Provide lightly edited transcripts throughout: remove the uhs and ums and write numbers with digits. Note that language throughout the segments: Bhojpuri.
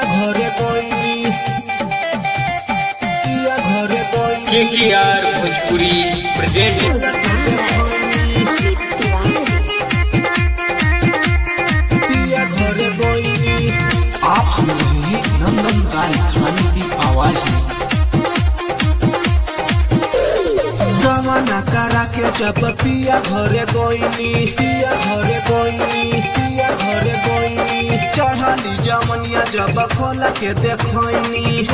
घरे कोई KKR भोजपुरी प्रेजेंट। आप सुन रहे हैं नंदन राय खानी की आवाज में। जमाना करा के जब पिया घरे गोइनी चढ़ाली जमनिया जब खोला के देखोइनी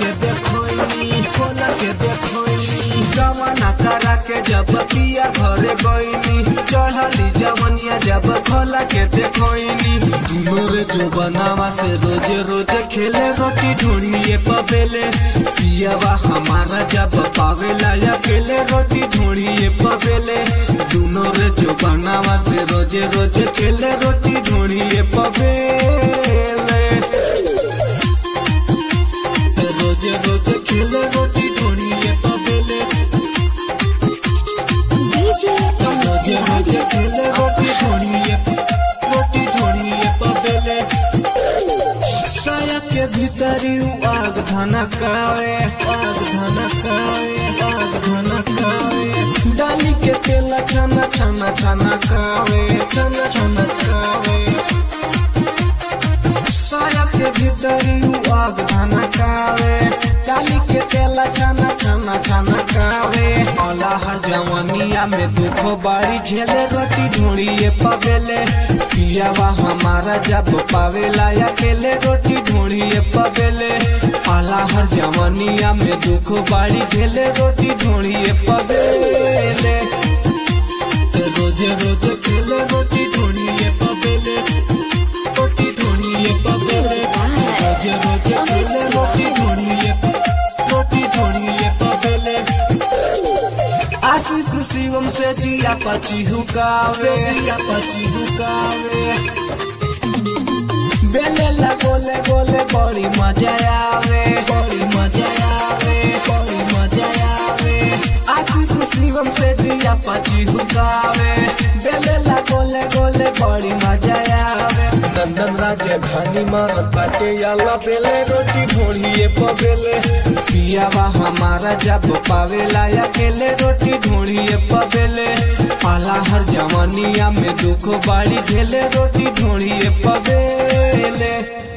जमाना करा के जब पिया घरे गोइनी चढ़ाली जमनिया जब खोला के देखोइनी दुनो रे जो बनावा से रोजे रोजे खेले रोटी ढूंढिए पबेले पियावा हमारा जब पावेला अकेले रोटी ढूंढिए पबेले दुनो रे जो बनावा से रोजे रोजे खेले रोटी ढूंढिए पबेले रोजे रोजे खेले रोटी ढूंढिए पबेले रोजे रोजे खेले रोटी ढूंढिए पबेले साया के भीतरी आग धनकावे डाली के तेल छना कावे साया के भीतरी आग धनकावे डाली के तेल छना कावे औला हर जवानिया में दुख बाड़ी झेले रोटी ढूंढिए पबेले पियावा हमारा जब पावेला अकेले रोटी ढूंढिए पबेले औला हर जवानिया में दुख बाड़ी झेले रोटी ढूंढिए पबेले रोजे रोजे खेले रोटी ढूंढिए पबेले रोजे रोजे खेले रोटी ढूंढिए पबेले आशीष शिवम से जिया पची हुकावे बेले ला गोले बड़ी मजा आवे आशीष शिवम से जिया पची हुकावे बेले ला गोले बड़ी मजा आवे नंदन राजधानी मारत बाटे याला बेले रोटी ढूंढिए पबेले पियावा हमारा जब पावेला अकेले रोटी ढूंढिए पबेले आला हर जवानिया में दुख बाड़ी झेले रोटी ढूंढिए पबेले।